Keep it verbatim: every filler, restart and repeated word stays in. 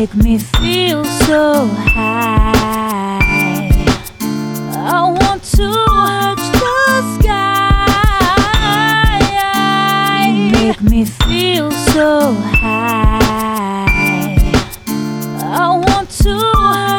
make me feel so high. I want to touch the sky. You make me feel so high. I want to